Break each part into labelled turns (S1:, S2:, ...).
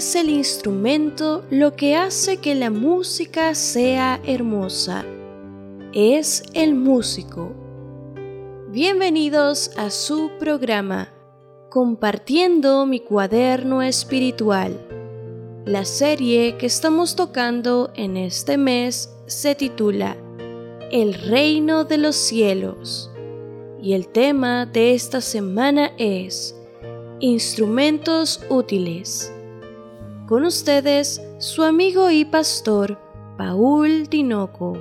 S1: es el instrumento lo que hace que la música sea hermosa. Es el músico. Bienvenidos a su programa, Compartiendo mi cuaderno espiritual. La serie que estamos tocando en este mes se titula El reino de los cielos. Y el tema de esta semana es Instrumentos útiles. Con ustedes, su amigo y pastor, Paul Tinoco.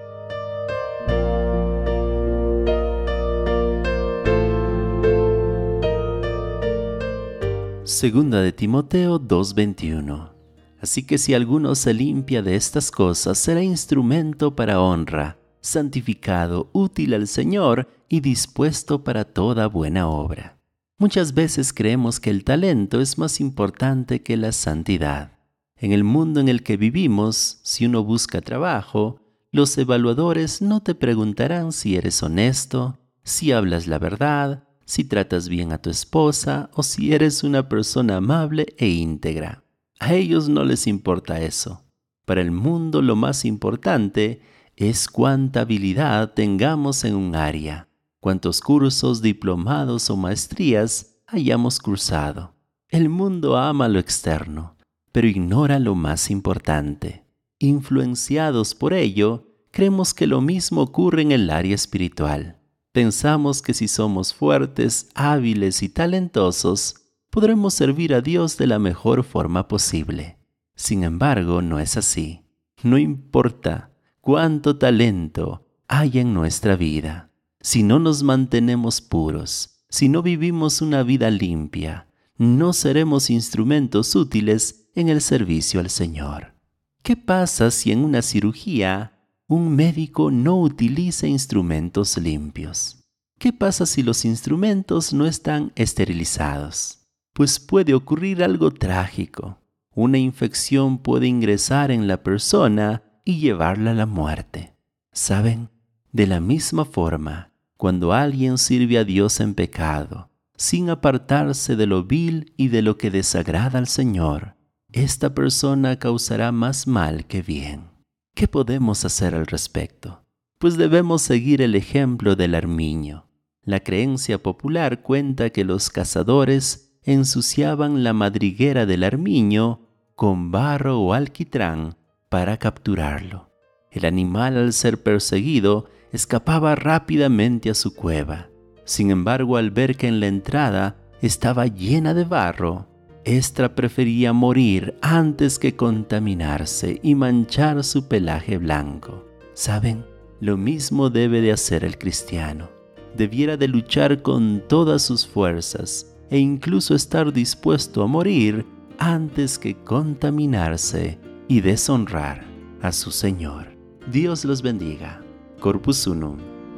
S2: Segunda de Timoteo 2:21. Así que si alguno se limpia de estas cosas, será instrumento para honra, santificado, útil al Señor y dispuesto para toda buena obra. Muchas veces creemos que el talento es más importante que la santidad. En el mundo en el que vivimos, si uno busca trabajo, los evaluadores no te preguntarán si eres honesto, si hablas la verdad, si tratas bien a tu esposa o si eres una persona amable e íntegra. A ellos no les importa eso. Para el mundo lo más importante es cuánta habilidad tengamos en un área, cuántos cursos, diplomados o maestrías hayamos cursado. El mundo ama lo externo, pero ignora lo más importante. Influenciados por ello, creemos que lo mismo ocurre en el área espiritual. Pensamos que si somos fuertes, hábiles y talentosos, podremos servir a Dios de la mejor forma posible. Sin embargo, no es así. No importa cuánto talento hay en nuestra vida. Si no nos mantenemos puros, si no vivimos una vida limpia, no seremos instrumentos útiles en el servicio al Señor. ¿Qué pasa si en una cirugía un médico no utiliza instrumentos limpios? ¿Qué pasa si los instrumentos no están esterilizados? Pues puede ocurrir algo trágico. Una infección puede ingresar en la persona y llevarla a la muerte. ¿Saben? De la misma forma, cuando alguien sirve a Dios en pecado, sin apartarse de lo vil y de lo que desagrada al Señor, esta persona causará más mal que bien. ¿Qué podemos hacer al respecto? Pues debemos seguir el ejemplo del armiño. La creencia popular cuenta que los cazadores ensuciaban la madriguera del armiño con barro o alquitrán para capturarlo. El animal, al ser perseguido, escapaba rápidamente a su cueva. Sin embargo, al ver que en la entrada estaba llena de barro, ésta prefería morir antes que contaminarse y manchar su pelaje blanco. ¿Saben? Lo mismo debe de hacer el cristiano. Debiera de luchar con todas sus fuerzas e incluso estar dispuesto a morir antes que contaminarse y deshonrar a su Señor. Dios los bendiga. Corpus Unum.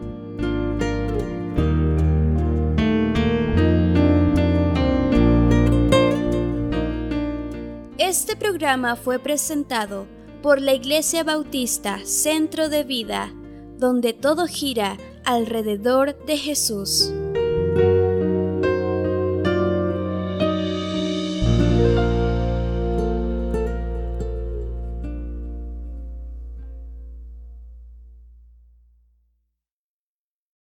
S1: Este programa fue presentado por la Iglesia Bautista Centro de Vida, donde todo gira alrededor de Jesús.